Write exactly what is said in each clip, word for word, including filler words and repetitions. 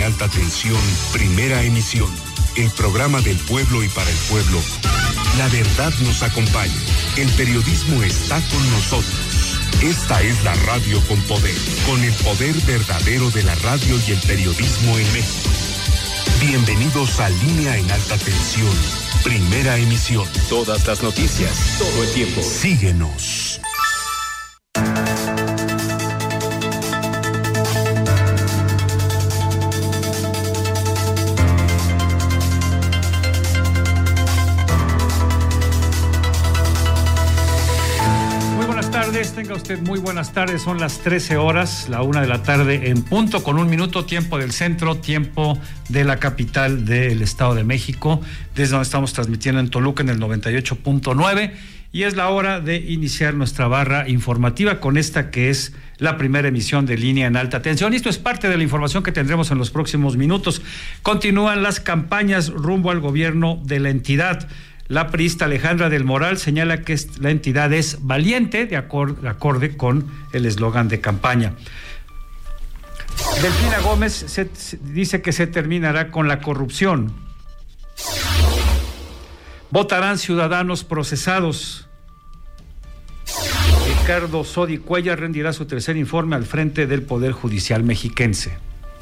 alta tensión, primera emisión. El programa del pueblo y para el pueblo. La verdad nos acompaña. El periodismo está con nosotros. Esta es la radio con poder, con el poder verdadero de la radio y el periodismo en México. Bienvenidos a Línea en Alta Tensión, primera emisión. Todas las noticias, todo el tiempo. Síguenos. Tenga usted muy buenas tardes, son las trece horas, la una de la tarde en punto, con un minuto, tiempo del centro, tiempo de la capital del Estado de México, desde donde estamos transmitiendo en Toluca en el noventa y ocho punto nueve, y es la hora de iniciar nuestra barra informativa con esta que es la primera emisión de Línea en Alta Tensión. Y esto es parte de la información que tendremos en los próximos minutos. Continúan las campañas rumbo al gobierno de la entidad. La priista Alejandra del Moral señala que la entidad es valiente, de acorde, de acorde con el eslogan de campaña. Delfina Gómez se, se, dice que se terminará con la corrupción. Votarán ciudadanos procesados. Ricardo Sodi Cuellar rendirá su tercer informe al frente del Poder Judicial mexiquense.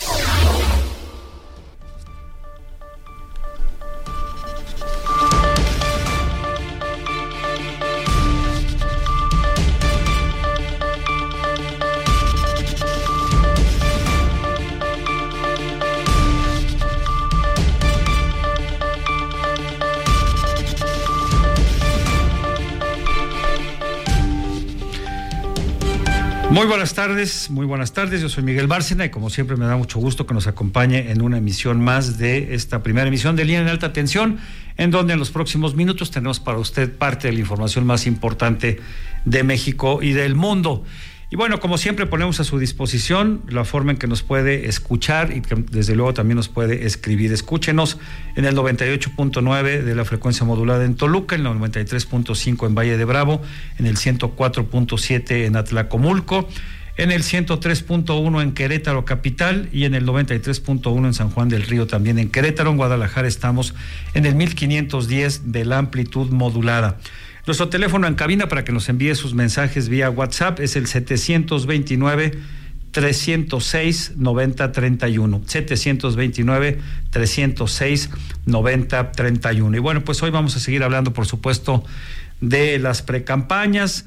Muy buenas tardes, muy buenas tardes, yo soy Miguel Bárcena y como siempre me da mucho gusto que nos acompañe en una emisión más de esta primera emisión de Línea en Alta Tensión, en donde en los próximos minutos tenemos para usted parte de la información más importante de México y del mundo. Y bueno, como siempre ponemos a su disposición la forma en que nos puede escuchar y que desde luego también nos puede escribir. Escúchenos en el noventa y ocho punto nueve de la frecuencia modulada en Toluca, en el noventa y tres punto cinco en Valle de Bravo, en el ciento cuatro punto siete en Atlacomulco, en el ciento tres punto uno en Querétaro capital y en el noventa y tres punto uno en San Juan del Río, también en Querétaro. En Guadalajara estamos en el mil quinientos diez de la amplitud modulada. Nuestro teléfono en cabina para que nos envíe sus mensajes vía WhatsApp es el setecientos veintinueve, trescientos seis, noventa, treinta y uno. setecientos veintinueve, trescientos seis, noventa, treinta y uno. Y bueno, pues hoy vamos a seguir hablando, por supuesto, de las precampañas,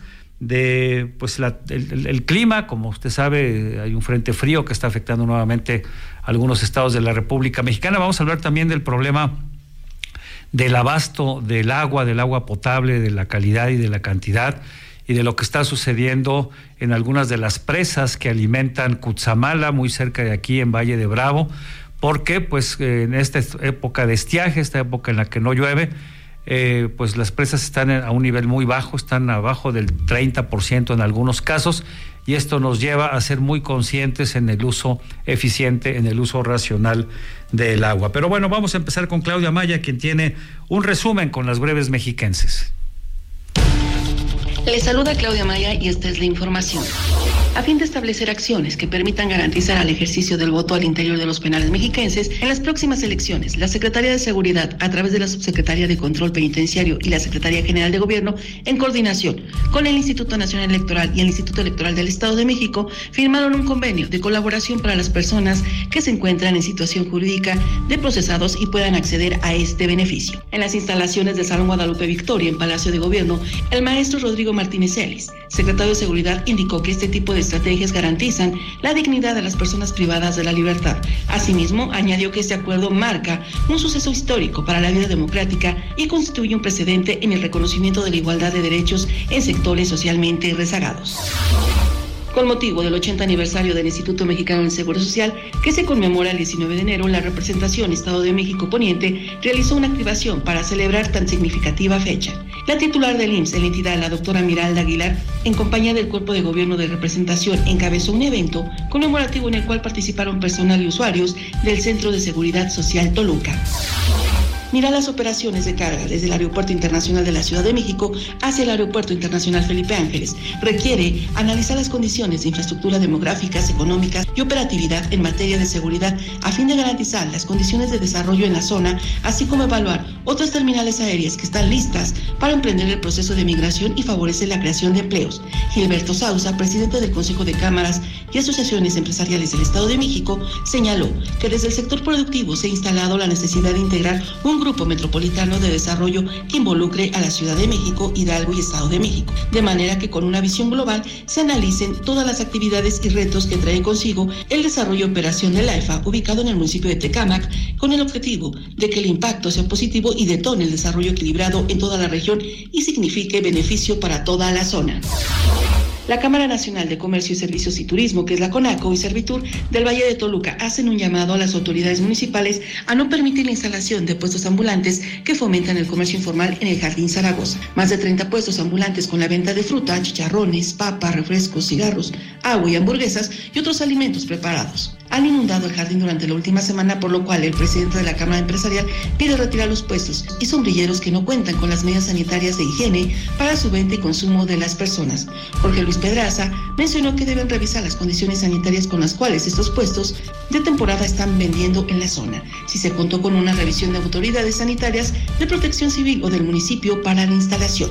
de pues la, el, el clima. Como usted sabe, hay un frente frío que está afectando nuevamente a algunos estados de la República Mexicana. Vamos a hablar también del problema del abasto del agua, del agua potable, de la calidad y de la cantidad, y de lo que está sucediendo en algunas de las presas que alimentan Cutzamala, muy cerca de aquí en Valle de Bravo, porque pues en esta época de estiaje, esta época en la que no llueve, eh, pues las presas están a un nivel muy bajo, están abajo del treinta por ciento en algunos casos, y esto nos lleva a ser muy conscientes en el uso eficiente, en el uso racional del agua. Pero bueno, vamos a empezar con Claudia Maya, quien tiene un resumen con las breves mexiquenses. Les saluda Claudia Maya y esta es la información. A fin de establecer acciones que permitan garantizar el ejercicio del voto al interior de los penales mexiquenses, en las próximas elecciones, la Secretaría de Seguridad, a través de la Subsecretaría de Control Penitenciario y la Secretaría General de Gobierno, en coordinación con el Instituto Nacional Electoral y el Instituto Electoral del Estado de México, firmaron un convenio de colaboración para las personas que se encuentran en situación jurídica de procesados y puedan acceder a este beneficio. En las instalaciones del Salón Guadalupe Victoria, en Palacio de Gobierno, el maestro Rodrigo Martínez Celis, secretario de Seguridad, indicó que este tipo de estrategias garantizan la dignidad de las personas privadas de la libertad. Asimismo, añadió que este acuerdo marca un suceso histórico para la vida democrática y constituye un precedente en el reconocimiento de la igualdad de derechos en sectores socialmente rezagados. Con motivo del ochenta aniversario del Instituto Mexicano del Seguro Social, que se conmemora el diecinueve de enero, la representación Estado de México Poniente realizó una activación para celebrar tan significativa fecha. La titular del I M S S en la entidad, la doctora Miralda Aguilar, en compañía del Cuerpo de Gobierno de Representación, encabezó un evento conmemorativo en el cual participaron personal y usuarios del Centro de Seguridad Social Toluca. mira las operaciones de carga desde el Aeropuerto Internacional de la Ciudad de México hacia el Aeropuerto Internacional Felipe Ángeles. Requiere analizar las condiciones de infraestructura demográficas, económicas y operatividad en materia de seguridad a fin de garantizar las condiciones de desarrollo en la zona, así como evaluar otras terminales aéreas que están listas para emprender el proceso de migración y favorecer la creación de empleos. Gilberto Sousa, presidente del Consejo de Cámaras y Asociaciones Empresariales del Estado de México, señaló que desde el sector productivo se ha instalado la necesidad de integrar un grupo metropolitano de desarrollo que involucre a la Ciudad de México, Hidalgo y Estado de México, de manera que con una visión global se analicen todas las actividades y retos que trae consigo el desarrollo y operación del AIFA, ubicado en el municipio de Tecámac, con el objetivo de que el impacto sea positivo y detone el desarrollo equilibrado en toda la región y signifique beneficio para toda la zona. La Cámara Nacional de Comercio y Servicios y Turismo, que es la CONACO, y Servitur del Valle de Toluca hacen un llamado a las autoridades municipales a no permitir la instalación de puestos ambulantes que fomentan el comercio informal en el Jardín Zaragoza. Más de treinta puestos ambulantes con la venta de fruta, chicharrones, papas, refrescos, cigarros, agua y hamburguesas y otros alimentos preparados han inundado el jardín durante la última semana, por lo cual el presidente de la Cámara Empresarial pide retirar los puestos y sombrilleros que no cuentan con las medidas sanitarias de higiene para su venta y consumo de las personas. Jorge Luis Pedraza mencionó que deben revisar las condiciones sanitarias con las cuales estos puestos de temporada están vendiendo en la zona, si se contó con una revisión de autoridades sanitarias de Protección Civil o del municipio para la instalación.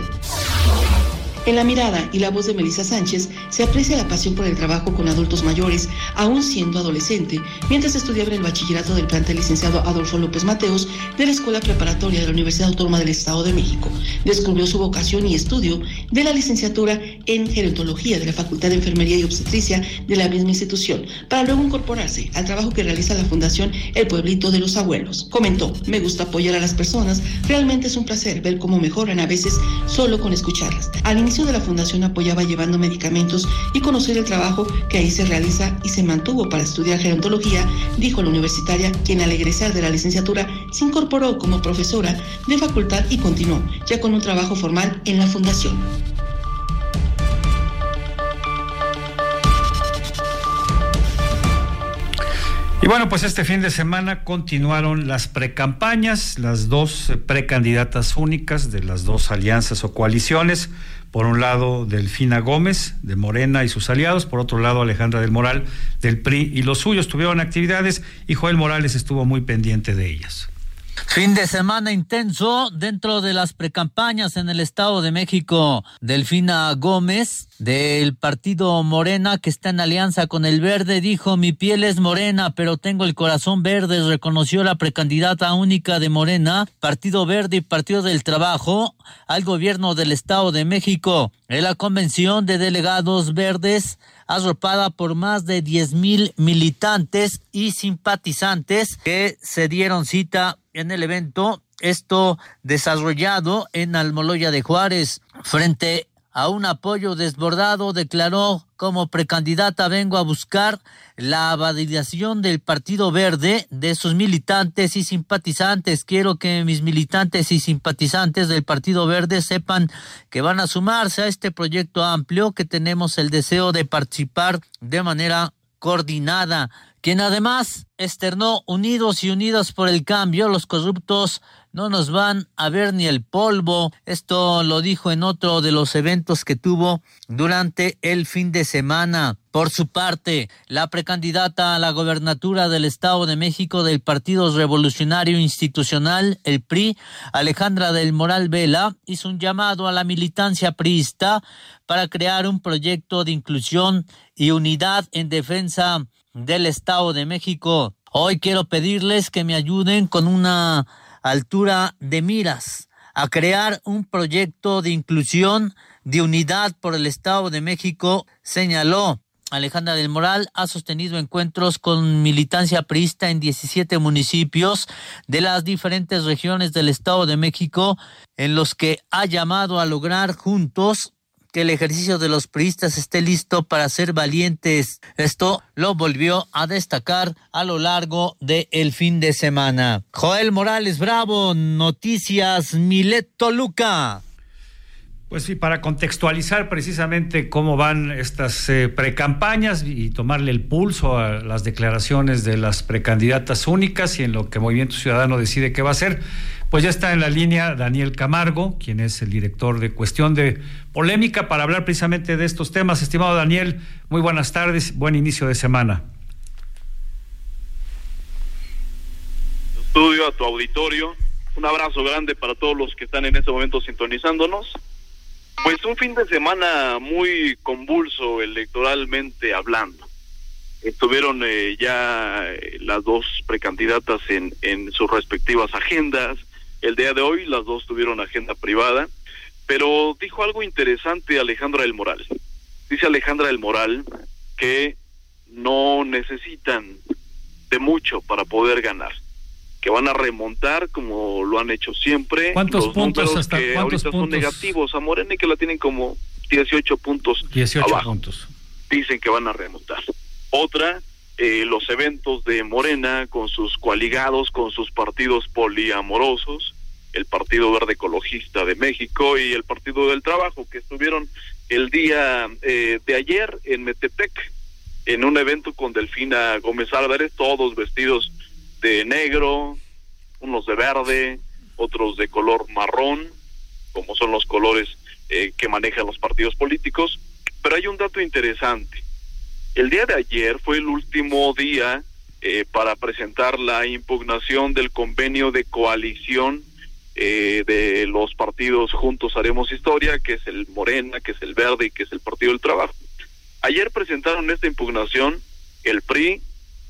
En la mirada y la voz de Melissa Sánchez se aprecia la pasión por el trabajo con adultos mayores, aún siendo adolescente, mientras estudiaba en el bachillerato del plantel licenciado Adolfo López Mateos de la Escuela Preparatoria de la Universidad Autónoma del Estado de México. Descubrió su vocación y estudio de la licenciatura en Gerontología de la Facultad de Enfermería y Obstetricia de la misma institución, para luego incorporarse al trabajo que realiza la Fundación El Pueblito de los Abuelos. Comentó: me gusta apoyar a las personas, realmente es un placer ver cómo mejoran a veces solo con escucharlas. Al inicio de la fundación apoyaba llevando medicamentos y conocer el trabajo que ahí se realiza y se mantuvo para estudiar gerontología, dijo la universitaria, quien al egresar de la licenciatura se incorporó como profesora de facultad y continuó ya con un trabajo formal en la fundación. Y bueno, pues este fin de semana continuaron las precampañas, las dos precandidatas únicas de las dos alianzas o coaliciones. Por un lado, Delfina Gómez, de Morena y sus aliados. Por otro lado, Alejandra del Moral, del P R I y los suyos. Tuvieron actividades y Joel Morales estuvo muy pendiente de ellas. Fin de semana intenso dentro de las precampañas en el Estado de México. Delfina Gómez, del partido Morena, que está en alianza con el Verde, dijo: mi piel es morena, pero tengo el corazón verde. Reconoció la precandidata única de Morena, Partido Verde y Partido del Trabajo al gobierno del Estado de México en la convención de delegados verdes, arropada por más de diez mil militantes y simpatizantes que se dieron cita en el evento, esto desarrollado en Almoloya de Juárez. Frente a un apoyo desbordado, declaró: como precandidata vengo a buscar la validación del Partido Verde, de sus militantes y simpatizantes. Quiero que mis militantes y simpatizantes del Partido Verde sepan que van a sumarse a este proyecto amplio, que tenemos el deseo de participar de manera coordinada. Quien además externó: unidos y unidos por el cambio, los corruptos no nos van a ver ni el polvo. Esto lo dijo en otro de los eventos que tuvo durante el fin de semana. Por su parte, la precandidata a la gobernatura del Estado de México del Partido Revolucionario Institucional, el P R I, Alejandra del Moral Vela, hizo un llamado a la militancia priista para crear un proyecto de inclusión y unidad en defensa del Estado de México. Hoy quiero pedirles que me ayuden con una altura de miras a crear un proyecto de inclusión, de unidad por el Estado de México, señaló. Alejandra del Moral ha sostenido encuentros con militancia priista en diecisiete municipios de las diferentes regiones del Estado de México, en los que ha llamado a lograr juntos que el ejercicio de los priistas esté listo para ser valientes. Esto lo volvió a destacar a lo largo del fin de semana. Joel Morales Bravo, Noticias Milet Toluca. Pues sí, para contextualizar precisamente cómo van estas eh, precampañas y tomarle el pulso a las declaraciones de las precandidatas únicas y en lo que Movimiento Ciudadano decide qué va a hacer, pues ya está en la línea Daniel Camargo, quien es el director de Cuestión de Polémica, para hablar precisamente de estos temas. Estimado Daniel, muy buenas tardes, buen inicio de semana. Estudio, a tu auditorio, un abrazo grande para todos los que están en este momento sintonizándonos. Pues un fin de semana muy convulso electoralmente hablando. Estuvieron eh, ya eh, las dos precandidatas en, en sus respectivas agendas. El día de hoy las dos tuvieron agenda privada, pero dijo algo interesante Alejandra del Moral. Dice Alejandra del Moral que no necesitan de mucho para poder ganar, que van a remontar como lo han hecho siempre. ¿Cuántos los puntos hasta que cuántos ahorita puntos? Son negativos a Morena y que la tienen como dieciocho puntos dieciocho abajo. Puntos. Dicen que van a remontar. Otra, eh, los eventos de Morena con sus coaligados, con sus partidos poliamorosos, el Partido Verde Ecologista de México y el Partido del Trabajo, que estuvieron el día eh, de ayer en Metepec, en un evento con Delfina Gómez Álvarez, todos vestidos de negro, unos de verde, otros de color marrón, como son los colores eh, que manejan los partidos políticos. Pero hay un dato interesante. El día de ayer fue el último día eh, para presentar la impugnación del convenio de coalición eh, de los partidos Juntos Haremos Historia, que es el Morena, que es el Verde y que es el Partido del Trabajo. Ayer presentaron esta impugnación el P R I,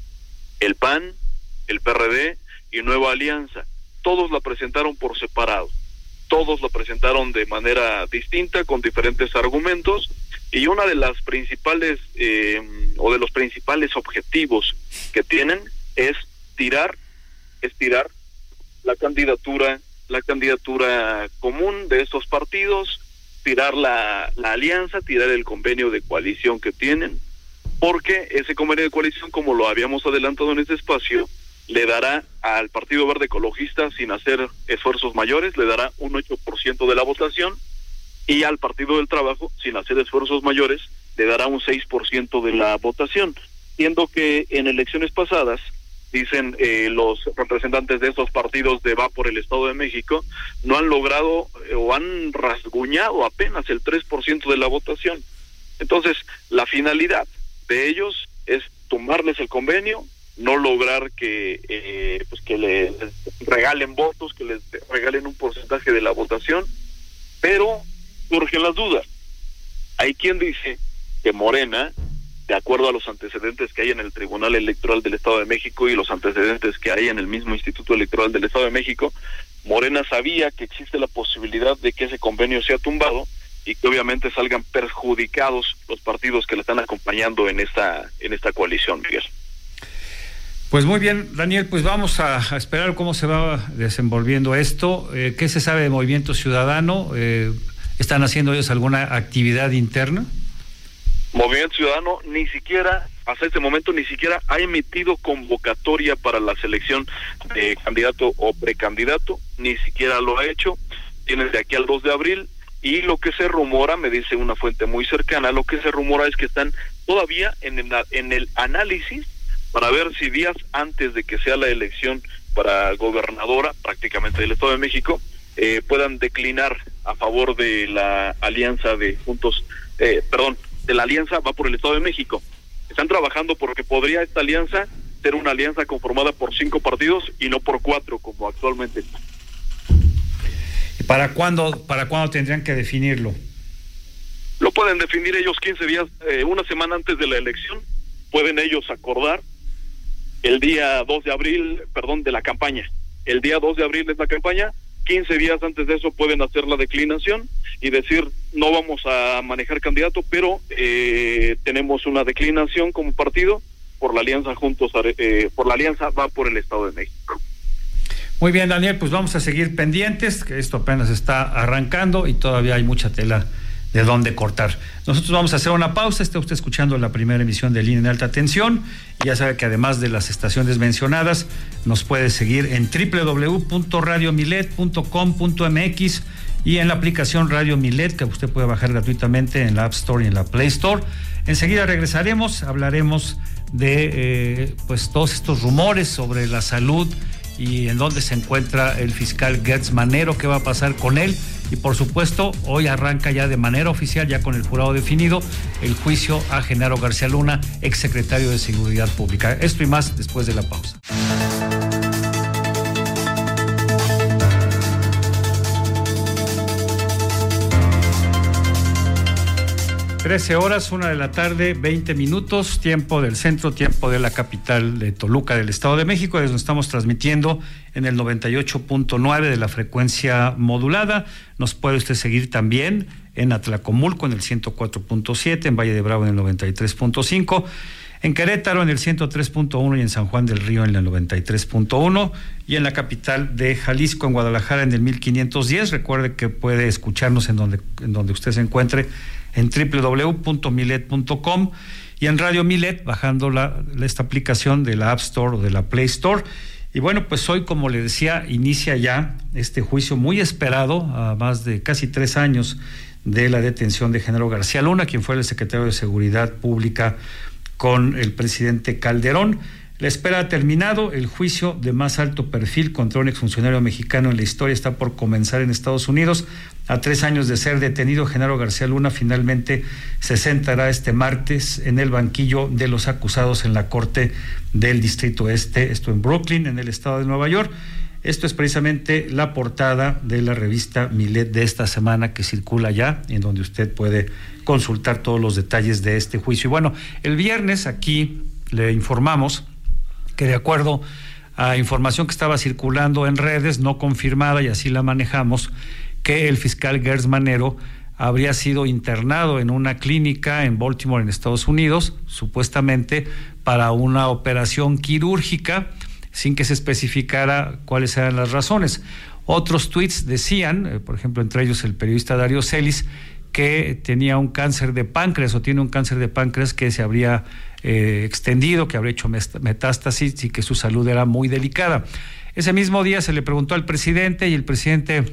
el P A N, el P R D y Nueva Alianza. Todos la presentaron por separado, todos la presentaron de manera distinta, con diferentes argumentos, y una de las principales eh, o de los principales objetivos que tienen es tirar, es tirar la candidatura, la candidatura común de estos partidos, tirar la, la alianza, tirar el convenio de coalición que tienen, porque ese convenio de coalición, como lo habíamos adelantado en este espacio, le dará al Partido Verde Ecologista, sin hacer esfuerzos mayores, le dará un ocho por ciento de la votación, y al Partido del Trabajo, sin hacer esfuerzos mayores, le dará un seis por ciento de la votación, siendo que en elecciones pasadas, dicen eh, los representantes de estos partidos de Va por el Estado de México, no han logrado eh, o han rasguñado apenas el tres por ciento de la votación. Entonces, la finalidad de ellos es tomarles el convenio, no lograr que eh, pues que les regalen votos, que les regalen un porcentaje de la votación, pero surgen las dudas. Hay quien dice que Morena, de acuerdo a los antecedentes que hay en el Tribunal Electoral del Estado de México y los antecedentes que hay en el mismo Instituto Electoral del Estado de México, Morena sabía que existe la posibilidad de que ese convenio sea tumbado y que obviamente salgan perjudicados los partidos que le están acompañando en esta en esta coalición, Miguel. Pues muy bien, Daniel, pues vamos a, a esperar cómo se va desenvolviendo esto. Eh, ¿Qué se sabe de Movimiento Ciudadano? Eh, ¿Están haciendo ellos alguna actividad interna? Movimiento Ciudadano ni siquiera, hasta este momento, ni siquiera ha emitido convocatoria para la selección de candidato o precandidato, ni siquiera lo ha hecho. Tienen de aquí al dos de abril, y lo que se rumora, me dice una fuente muy cercana, lo que se rumora es que están todavía en el, en el análisis para ver si días antes de que sea la elección para gobernadora, prácticamente del Estado de México, eh, puedan declinar a favor de la alianza de Juntos, eh, perdón, de la alianza Va por el Estado de México. Están trabajando porque podría esta alianza ser una alianza conformada por cinco partidos y no por cuatro, como actualmente está. ¿Y para cuándo, para cuándo tendrían que definirlo? Lo pueden definir ellos quince días, eh, una semana antes de la elección, pueden ellos acordar el día dos de abril, perdón, de la campaña. El día dos de abril es la campaña, quince días antes de eso pueden hacer la declinación y decir, no vamos a manejar candidato, pero eh, tenemos una declinación como partido por la alianza Juntos, eh, por la alianza Va por el Estado de México. Muy bien, Daniel, pues vamos a seguir pendientes, que esto apenas está arrancando y todavía hay mucha tela de dónde cortar. Nosotros vamos a hacer una pausa. Está usted escuchando la primera emisión de Línea en Alta Tensión, y ya sabe que además de las estaciones mencionadas, nos puede seguir en doble u doble u doble u punto radio milet punto com punto m x y en la aplicación Radio Milet, que usted puede bajar gratuitamente en la App Store y en la Play Store. Enseguida regresaremos, hablaremos de eh, pues todos estos rumores sobre la salud y en dónde se encuentra el fiscal Gertz Manero, qué va a pasar con él. Y por supuesto, hoy arranca ya de manera oficial, ya con el jurado definido, el juicio a Genaro García Luna, exsecretario de Seguridad Pública. Esto y más después de la pausa. trece horas, una de la tarde, veinte minutos, tiempo del centro, tiempo de la capital de Toluca, del Estado de México, desde donde estamos transmitiendo en el noventa y ocho punto nueve de la frecuencia modulada. Nos puede usted seguir también en Atlacomulco en el ciento cuatro punto siete, en Valle de Bravo en el noventa y tres punto cinco, en Querétaro en el ciento tres punto uno y en San Juan del Río en el noventa y tres punto uno, y en la capital de Jalisco, en Guadalajara, en el mil quinientos diez. Recuerde que puede escucharnos en donde, en donde usted se encuentre, en doble u doble u doble u punto milet punto com, y en Radio Milet, bajando la, esta aplicación de la App Store o de la Play Store. Y bueno, pues hoy, como le decía, inicia ya este juicio muy esperado, a más de casi tres años de la detención de Genaro García Luna, quien fue el secretario de Seguridad Pública con el presidente Calderón. La espera ha terminado, el juicio de más alto perfil contra un exfuncionario mexicano en la historia está por comenzar en Estados Unidos. A tres años de ser detenido, Genaro García Luna finalmente se sentará este martes en el banquillo de los acusados en la Corte del Distrito Este, esto en Brooklyn, en el estado de Nueva York. Esto es precisamente la portada de la revista Milet de esta semana, que circula ya, en donde usted puede consultar todos los detalles de este juicio. Y bueno, el viernes aquí le informamos que, de acuerdo a información que estaba circulando en redes, no confirmada, y así la manejamos, que el fiscal Gertz Manero habría sido internado en una clínica en Baltimore, en Estados Unidos, supuestamente para una operación quirúrgica, sin que se especificara cuáles eran las razones. Otros tweets decían, eh, por ejemplo, entre ellos el periodista Darío Celis, que tenía un cáncer de páncreas o tiene un cáncer de páncreas que se habría eh, extendido, que habría hecho metástasis y que su salud era muy delicada. Ese mismo día se le preguntó al presidente y el presidente,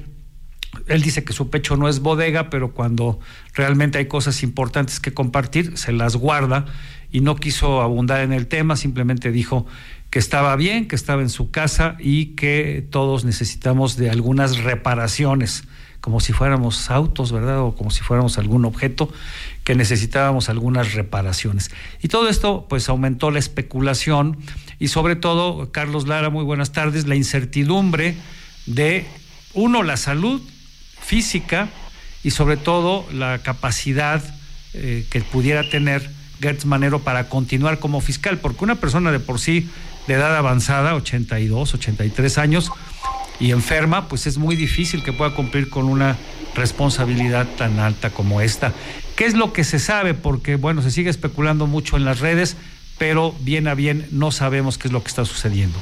él dice que su pecho no es bodega, pero cuando realmente hay cosas importantes que compartir, se las guarda, y no quiso abundar en el tema, simplemente dijo que estaba bien, que estaba en su casa y que todos necesitamos de algunas reparaciones, como si fuéramos autos, ¿verdad? O como si fuéramos algún objeto, que necesitábamos algunas reparaciones. Y todo esto pues aumentó la especulación y sobre todo, Carlos Lara, muy buenas tardes, la incertidumbre de, uno, la salud física y sobre todo la capacidad eh, que pudiera tener Gertz Manero para continuar como fiscal, porque una persona de por sí de edad avanzada, ochenta y dos, ochenta y tres años, y enferma, pues es muy difícil que pueda cumplir con una responsabilidad tan alta como esta. ¿Qué es lo que se sabe? Porque, bueno, se sigue especulando mucho en las redes, pero bien a bien no sabemos qué es lo que está sucediendo.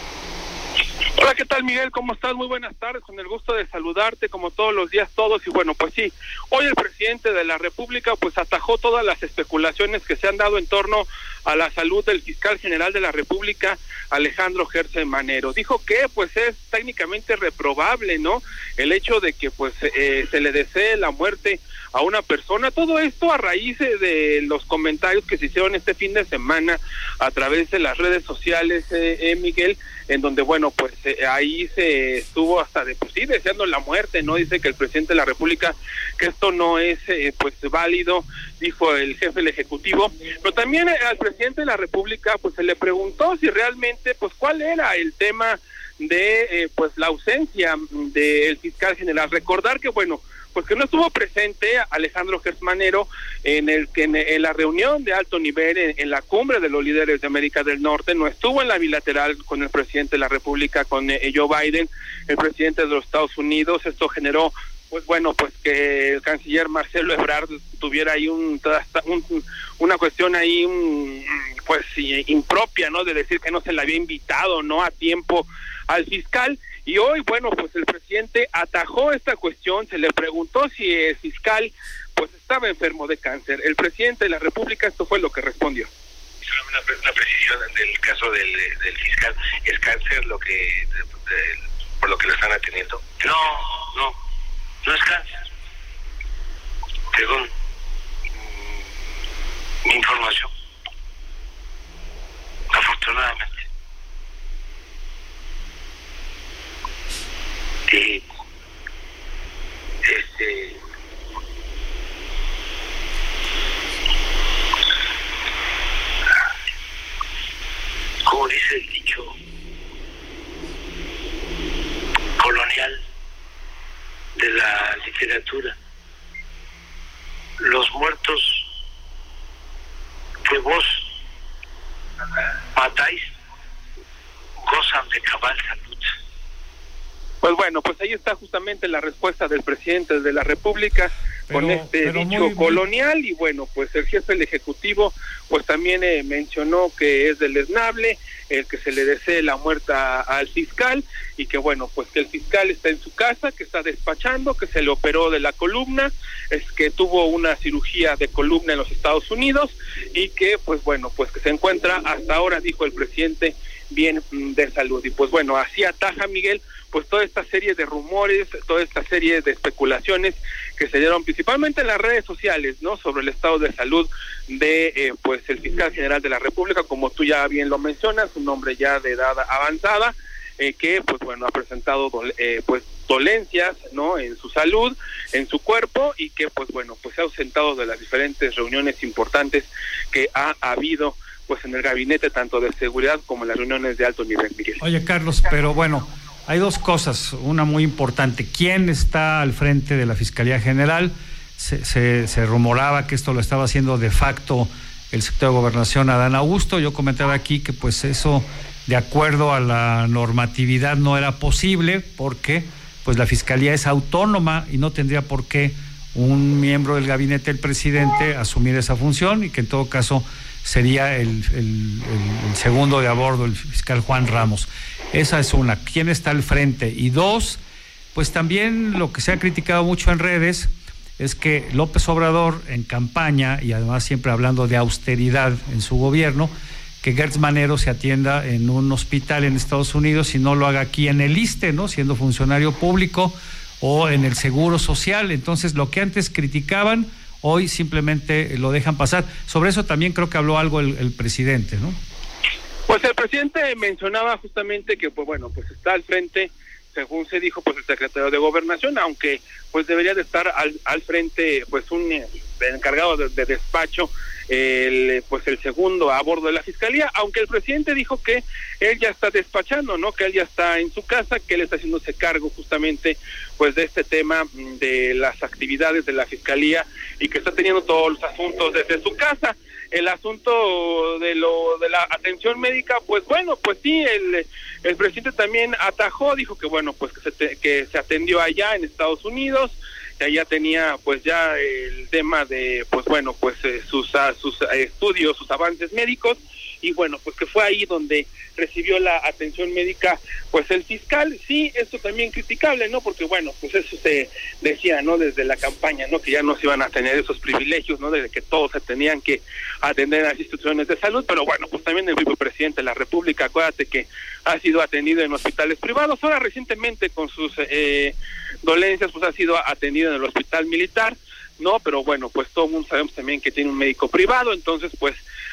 Hola, ¿qué tal, Miguel? ¿Cómo estás? Muy buenas tardes, con el gusto de saludarte como todos los días todos. Y bueno, pues sí, hoy el presidente de la República pues atajó todas las especulaciones que se han dado en torno a la salud del fiscal general de la República, Alejandro Gertz Manero. Dijo que pues es técnicamente reprobable, ¿no?, el hecho de que pues eh, se le desee la muerte a una persona. Todo esto a raíz de los comentarios que se hicieron este fin de semana a través de las redes sociales, eh, eh, Miguel, en donde, bueno, pues eh, ahí se estuvo hasta de, pues sí, deseando la muerte, ¿no? Dice que el presidente de la República, que esto no es, eh, pues, válido, dijo el jefe del Ejecutivo. Pero también eh, al presidente de la República, pues, se le preguntó si realmente, pues, cuál era el tema de, eh, pues, la ausencia del fiscal general. Recordar que, bueno, pues que no estuvo presente Alejandro Gertz Manero en el que en, en la reunión de alto nivel en, en la cumbre de los líderes de América del Norte, no estuvo en la bilateral con el presidente de la República, con eh, Joe Biden, el presidente de los Estados Unidos. Esto generó, pues bueno, pues que el canciller Marcelo Ebrard tuviera ahí un, un una cuestión ahí un, pues impropia, ¿no?, de decir que no se le había invitado, ¿no?, a tiempo al fiscal. Y hoy, bueno, pues el presidente atajó esta cuestión, se le preguntó si el fiscal pues estaba enfermo de cáncer. El presidente de la República, esto fue lo que respondió. Una, una precisión del caso del, del fiscal, ¿es cáncer lo que de, de, por lo que lo están atendiendo? No, no, No es cáncer, según mi información, afortunadamente. Y este como dice el dicho colonial de la literatura, los muertos que vos matáis gozan de cabal salud. Pues bueno, pues ahí está justamente la respuesta del presidente de la República pero, con este dicho muy, colonial muy... y bueno, pues el jefe del Ejecutivo pues también eh, mencionó que es deleznable el que se le desee la muerte a, al fiscal y que bueno, pues que el fiscal está en su casa, que está despachando, que se le operó de la columna, es que tuvo una cirugía de columna en los Estados Unidos y que pues bueno, pues que se encuentra hasta ahora, dijo el presidente, bien de salud. Y pues bueno, así ataja Miguel pues toda esta serie de rumores, toda esta serie de especulaciones que se dieron principalmente en las redes sociales, ¿no? Sobre el estado de salud de eh, pues el fiscal general de la República, como tú ya bien lo mencionas, un hombre ya de edad avanzada, eh, que pues bueno ha presentado eh, pues dolencias, ¿no? En su salud, en su cuerpo y que pues bueno pues se ha ausentado de las diferentes reuniones importantes que ha habido pues en el gabinete tanto de seguridad como en las reuniones de alto nivel, Miguel. Oye, Carlos, pero bueno, hay dos cosas, una muy importante. ¿Quién está al frente de la Fiscalía General? Se, se, se rumoraba que esto lo estaba haciendo de facto el secretario de Gobernación, Adán Augusto. Yo comentaba aquí que pues eso, de acuerdo a la normatividad, no era posible porque pues la Fiscalía es autónoma y no tendría por qué un miembro del gabinete del presidente asumir esa función y que en todo caso sería el, el, el, el segundo de a bordo, el fiscal Juan Ramos. Esa es una. ¿Quién está al frente? Y dos, pues también lo que se ha criticado mucho en redes es que López Obrador en campaña, y además siempre hablando de austeridad en su gobierno, que Gertz Manero se atienda en un hospital en Estados Unidos y no lo haga aquí en el ISSSTE, ¿no? Siendo funcionario público, o en el Seguro Social. Entonces, lo que antes criticaban, hoy simplemente lo dejan pasar. Sobre eso también creo que habló algo el, el presidente, ¿no? Pues el presidente mencionaba justamente que, pues bueno, pues está al frente, según se dijo, pues el secretario de Gobernación, aunque pues debería de estar al, al frente, pues un eh, encargado de, de despacho, el pues el segundo a bordo de la Fiscalía, aunque el presidente dijo que él ya está despachando, ¿no? Que él ya está en su casa, que él está haciéndose cargo justamente pues de este tema de las actividades de la Fiscalía y que está teniendo todos los asuntos desde su casa. El asunto de lo de la atención médica, pues bueno, pues sí, el, el presidente también atajó, dijo que bueno, pues que se, te, que se atendió allá en Estados Unidos, que allá tenía pues ya el tema de, pues bueno, pues eh, sus, uh, sus uh, estudios, sus avances médicos, y bueno, pues que fue ahí donde recibió la atención médica pues el fiscal. Sí, esto también criticable, ¿no? Porque bueno, pues eso se decía, ¿no? Desde la campaña, ¿no? Que ya no se iban a tener esos privilegios, ¿no? Desde que todos se tenían que atender a las instituciones de salud, pero bueno, pues también el propio presidente de la República, acuérdate que ha sido atendido en hospitales privados, ahora recientemente con sus eh, dolencias pues ha sido atendido en el hospital militar, ¿no? Pero bueno, pues todo el mundo sabemos también que tiene un médico privado, entonces pues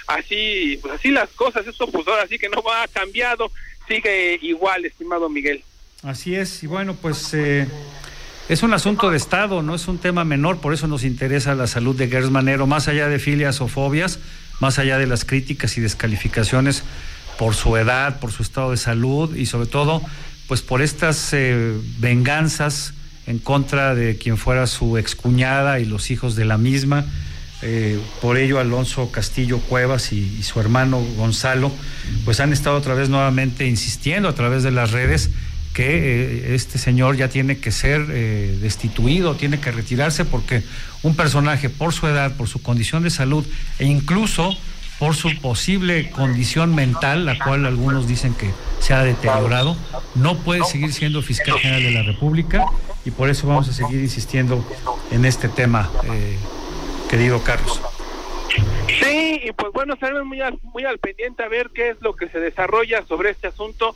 así, pues así las cosas, esto pues ahora sí que no ha cambiado, sigue igual, estimado Miguel. Así es, y bueno, pues eh, es un asunto de Estado, no es un tema menor, por eso nos interesa la salud de Gertz Manero, más allá de filias o fobias, más allá de las críticas y descalificaciones por su edad, por su estado de salud y sobre todo, pues por estas eh, venganzas en contra de quien fuera su excuñada y los hijos de la misma. Eh, por ello Alonso Castillo Cuevas y, y su hermano Gonzalo pues han estado otra vez nuevamente insistiendo a través de las redes que eh, este señor ya tiene que ser eh, destituido, tiene que retirarse porque un personaje por su edad, por su condición de salud e incluso por su posible condición mental, la cual algunos dicen que se ha deteriorado, no puede seguir siendo fiscal general de la República y por eso vamos a seguir insistiendo en este tema, eh, querido Carlos. Sí, y pues bueno, estaremos muy al, muy al pendiente a ver qué es lo que se desarrolla sobre este asunto,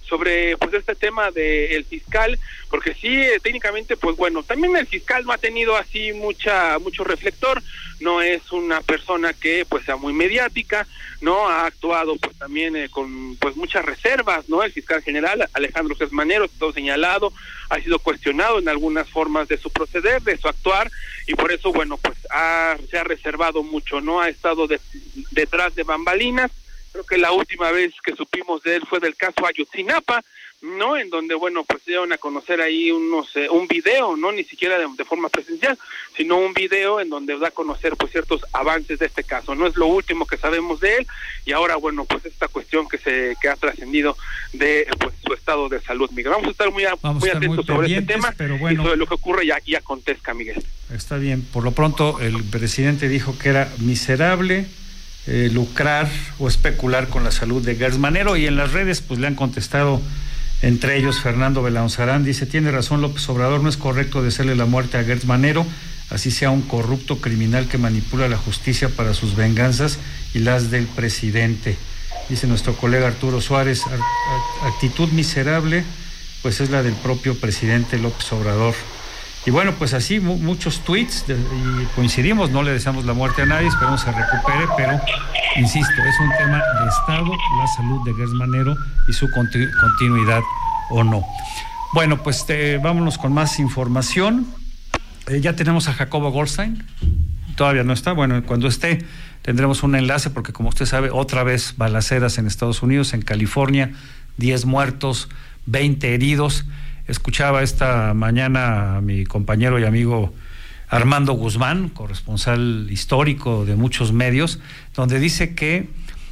sobre pues este tema del fiscal, porque sí, eh, técnicamente, pues bueno, también el fiscal no ha tenido así mucha mucho reflector, no es una persona que pues sea muy mediática, no ha actuado pues también eh, con pues muchas reservas, ¿no? El fiscal general Alejandro Gertz Manero, todo señalado, ha sido cuestionado en algunas formas de su proceder, de su actuar, y por eso, bueno, pues ha, se ha reservado mucho, ¿no? Ha estado de, detrás de bambalinas. Creo que la última vez que supimos de él fue del caso Ayotzinapa, ¿no? En donde, bueno, pues dieron a conocer ahí unos eh, un video, no ni siquiera de, de forma presencial, sino un video en donde da a conocer pues ciertos avances de este caso. No es lo último que sabemos de él, y ahora, bueno, pues esta cuestión que se que ha trascendido de pues su estado de salud, Miguel. Vamos a estar muy, Vamos muy a estar atentos muy sobre este tema, pero bueno, y sobre lo que ocurre y, y acontezca, Miguel. Está bien. Por lo pronto, el presidente dijo que era miserable Eh, lucrar o especular con la salud de Gertz Manero, y en las redes pues le han contestado, entre ellos Fernando Belaunzarán, dice: tiene razón López Obrador, no es correcto desearle la muerte a Gertz Manero, así sea un corrupto criminal que manipula la justicia para sus venganzas y las del presidente. Dice nuestro colega Arturo Suárez: actitud miserable pues es la del propio presidente López Obrador. Y bueno, pues así mu- muchos tweets de, y coincidimos, no le deseamos la muerte a nadie, esperamos se recupere, pero insisto, es un tema de Estado, la salud de Gertz Manero y su continu- continuidad o no. Bueno, pues te, vámonos con más información. Eh, ya tenemos a Jacobo Goldstein, todavía no está, bueno, cuando esté tendremos un enlace, porque como usted sabe, otra vez balaceras en Estados Unidos, en California, diez muertos, veinte heridos. Escuchaba esta mañana a mi compañero y amigo Armando Guzmán, corresponsal histórico de muchos medios, donde dice que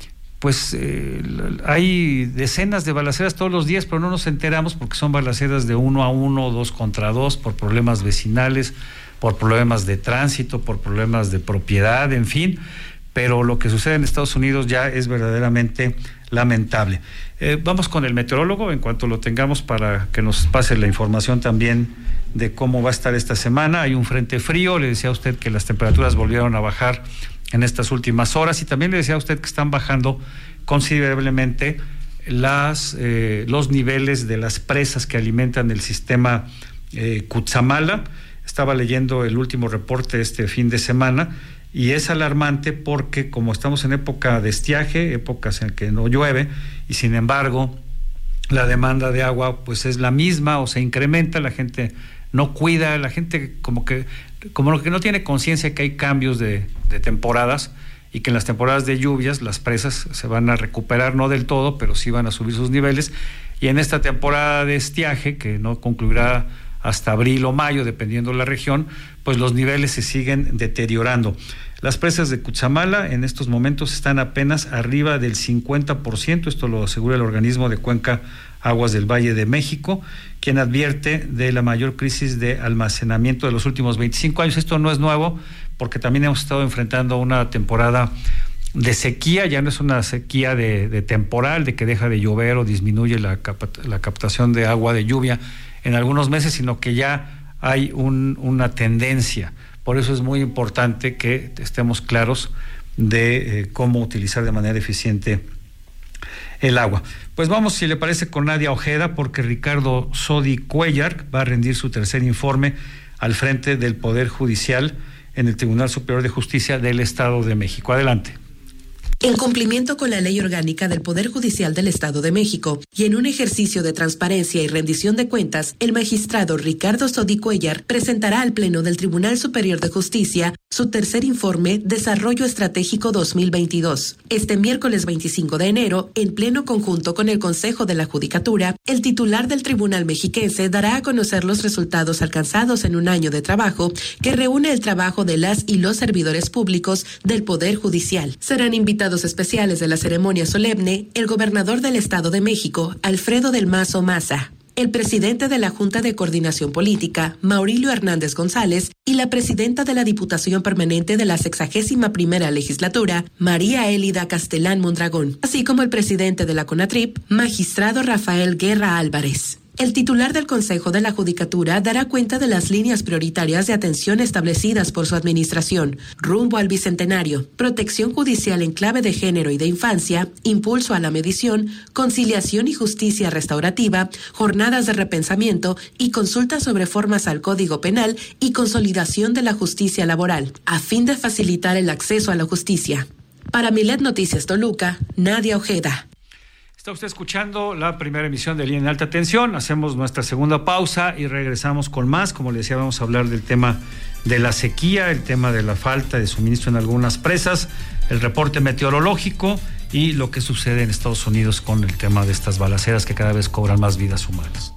pues eh, hay decenas de balaceras todos los días, pero no nos enteramos porque son balaceras de uno a uno, dos contra dos, por problemas vecinales, por problemas de tránsito, por problemas de propiedad, en fin. Pero lo que sucede en Estados Unidos ya es verdaderamente lamentable. Eh, vamos con el meteorólogo en cuanto lo tengamos para que nos pase la información también de cómo va a estar esta semana. Hay un frente frío, le decía a usted que las temperaturas volvieron a bajar en estas últimas horas, y también le decía a usted que están bajando considerablemente las eh, los niveles de las presas que alimentan el sistema eh, Cutzamala. Estaba leyendo el último reporte este fin de semana, y es alarmante porque como estamos en época de estiaje, épocas en que no llueve, y sin embargo la demanda de agua pues es la misma o se incrementa, la gente no cuida, la gente como que como que no tiene conciencia que hay cambios de, de temporadas, y que en las temporadas de lluvias las presas se van a recuperar, no del todo, pero sí van a subir sus niveles, y en esta temporada de estiaje, que no concluirá hasta abril o mayo, dependiendo de la región, pues los niveles se siguen deteriorando. Las presas de Cutzamala en estos momentos están apenas arriba del cincuenta por ciento, esto lo asegura el organismo de Cuenca Aguas del Valle de México, quien advierte de la mayor crisis de almacenamiento de los últimos veinticinco años. Esto no es nuevo, porque también hemos estado enfrentando una temporada de sequía, ya no es una sequía de, de temporal, de que deja de llover o disminuye la, cap- la captación de agua de lluvia en algunos meses, sino que ya hay un, una tendencia. Por eso es muy importante que estemos claros de eh, cómo utilizar de manera eficiente el agua. Pues vamos, si le parece, con Nadia Ojeda, porque Ricardo Sodi Cuellar va a rendir su tercer informe al frente del Poder Judicial en el Tribunal Superior de Justicia del Estado de México. Adelante. En cumplimiento con la Ley Orgánica del Poder Judicial del Estado de México y en un ejercicio de transparencia y rendición de cuentas, el magistrado Ricardo Sodi Cuellar presentará al Pleno del Tribunal Superior de Justicia su tercer informe Desarrollo Estratégico dos mil veintidós. Este miércoles veinticinco de enero, en pleno conjunto con el Consejo de la Judicatura, el titular del Tribunal Mexiquense dará a conocer los resultados alcanzados en un año de trabajo que reúne el trabajo de las y los servidores públicos del Poder Judicial. Serán invitados especiales de la ceremonia solemne el gobernador del Estado de México, Alfredo del Mazo Maza, el presidente de la Junta de Coordinación Política, Maurilio Hernández González, y la presidenta de la Diputación Permanente de la sexagésima primera Legislatura, María Élida Castelán Mondragón, así como el presidente de la CONATRIP, magistrado Rafael Guerra Álvarez. El titular del Consejo de la Judicatura dará cuenta de las líneas prioritarias de atención establecidas por su administración, rumbo al Bicentenario, protección judicial en clave de género y de infancia, impulso a la medición, conciliación y justicia restaurativa, jornadas de repensamiento y consultas sobre reformas al Código Penal y consolidación de la justicia laboral, a fin de facilitar el acceso a la justicia. Para Milet Noticias Toluca, Nadia Ojeda. Está usted escuchando la primera emisión de Línea en Alta Tensión. Hacemos nuestra segunda pausa y regresamos con más. Como le decía, vamos a hablar del tema de la sequía, el tema de la falta de suministro en algunas presas, el reporte meteorológico y lo que sucede en Estados Unidos con el tema de estas balaceras que cada vez cobran más vidas humanas.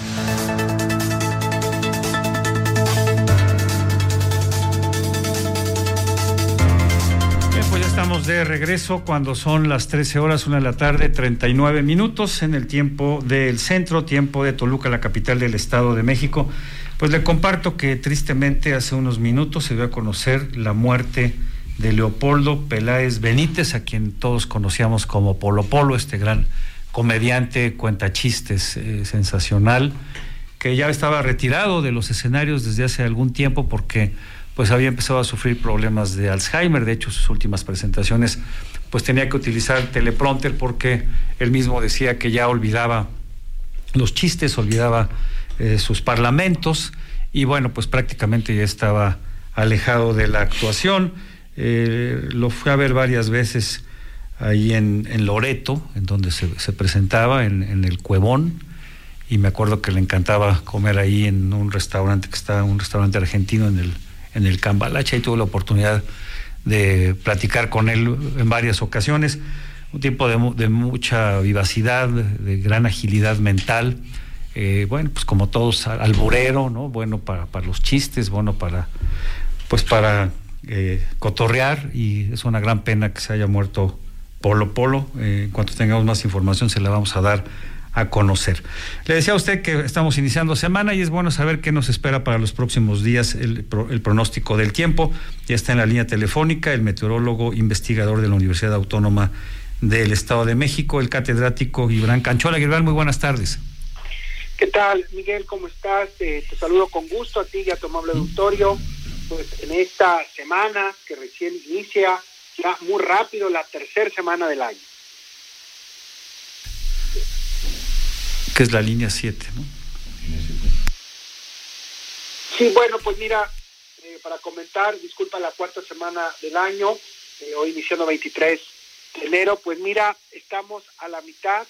Estamos de regreso cuando son las trece horas, una de la tarde, treinta y nueve minutos en el tiempo del centro, tiempo de Toluca, la capital del Estado de México. Pues le comparto que tristemente hace unos minutos se dio a conocer la muerte de Leopoldo Peláez Benítez, a quien todos conocíamos como Polo Polo, este gran comediante, cuentachistes eh, sensacional, que ya estaba retirado de los escenarios desde hace algún tiempo porque pues había empezado a sufrir problemas de Alzheimer. De hecho, sus últimas presentaciones pues tenía que utilizar teleprompter porque él mismo decía que ya olvidaba los chistes, olvidaba eh, sus parlamentos y bueno, pues prácticamente ya estaba alejado de la actuación. Eh, lo fui a ver varias veces ahí en, en Loreto, en donde se, se presentaba, en, en el Cuevón, y me acuerdo que le encantaba comer ahí en un restaurante que está, un restaurante argentino en el en el Cambalache, y tuve la oportunidad de platicar con él en varias ocasiones. Un tipo de, de mucha vivacidad, de gran agilidad mental, eh, bueno, pues como todos, alburero, ¿no? Bueno para, para los chistes, bueno para, pues para eh, cotorrear, y es una gran pena que se haya muerto Polo Polo. Eh, en cuanto tengamos más información se la vamos a dar a conocer. Le decía a usted que estamos iniciando semana y es bueno saber qué nos espera para los próximos días, el, el pronóstico del tiempo. Ya está en la línea telefónica el meteorólogo investigador de la Universidad Autónoma del Estado de México, el catedrático Gibran Canchola. Gibran, muy buenas tardes. ¿Qué tal, Miguel? ¿Cómo estás? Eh, te saludo con gusto a ti y a tu amable auditorio. Pues en esta semana que recién inicia, ya muy rápido, la tercera semana del año. Que es la línea siete, ¿no? Sí, bueno, pues mira, eh, para comentar, disculpa, la cuarta semana del año, eh, hoy iniciando veintitrés de enero, pues mira, estamos a la mitad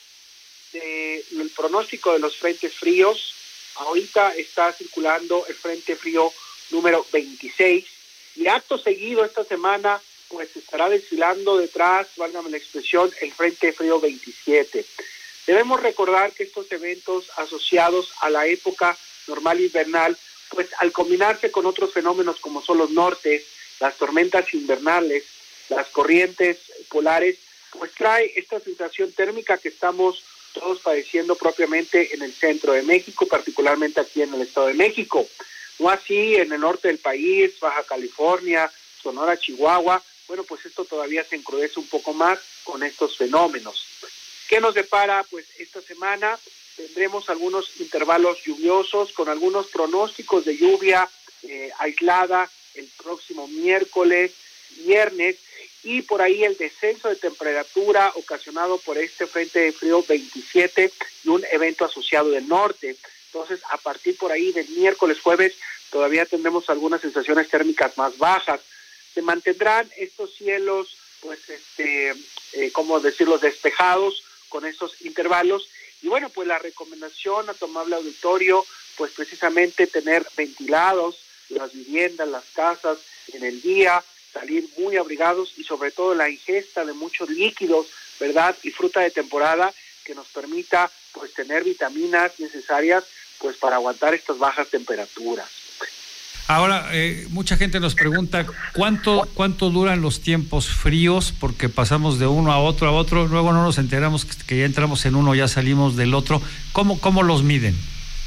del pronóstico de los frentes fríos. Ahorita está circulando el frente frío número veintiséis, y acto seguido esta semana, pues estará desfilando detrás, válgame la expresión, el frente frío veintisiete. Debemos recordar que estos eventos asociados a la época normal invernal, pues al combinarse con otros fenómenos como son los nortes, las tormentas invernales, las corrientes polares, pues trae esta sensación térmica que estamos todos padeciendo propiamente en el centro de México, particularmente aquí en el Estado de México. No así en el norte del país, Baja California, Sonora, Chihuahua. Bueno, pues esto todavía se encrudece un poco más con estos fenómenos. ¿Qué nos depara? Pues esta semana tendremos algunos intervalos lluviosos con algunos pronósticos de lluvia eh, aislada el próximo miércoles, viernes, y por ahí el descenso de temperatura ocasionado por este frente de frío veintisiete y un evento asociado del norte. Entonces, a partir por ahí del miércoles, jueves, todavía tendremos algunas sensaciones térmicas más bajas. Se mantendrán estos cielos, pues, este, eh, ¿cómo decirlo?, despejados, con estos intervalos, y bueno, pues la recomendación a tu amable auditorio, pues precisamente tener ventilados las viviendas, las casas en el día, salir muy abrigados y sobre todo la ingesta de muchos líquidos, ¿verdad?, y fruta de temporada que nos permita pues tener vitaminas necesarias pues para aguantar estas bajas temperaturas. Ahora, eh, mucha gente nos pregunta cuánto cuánto duran los tiempos fríos, porque pasamos de uno a otro a otro, luego no nos enteramos que ya entramos en uno, ya salimos del otro. ¿Cómo, cómo los miden?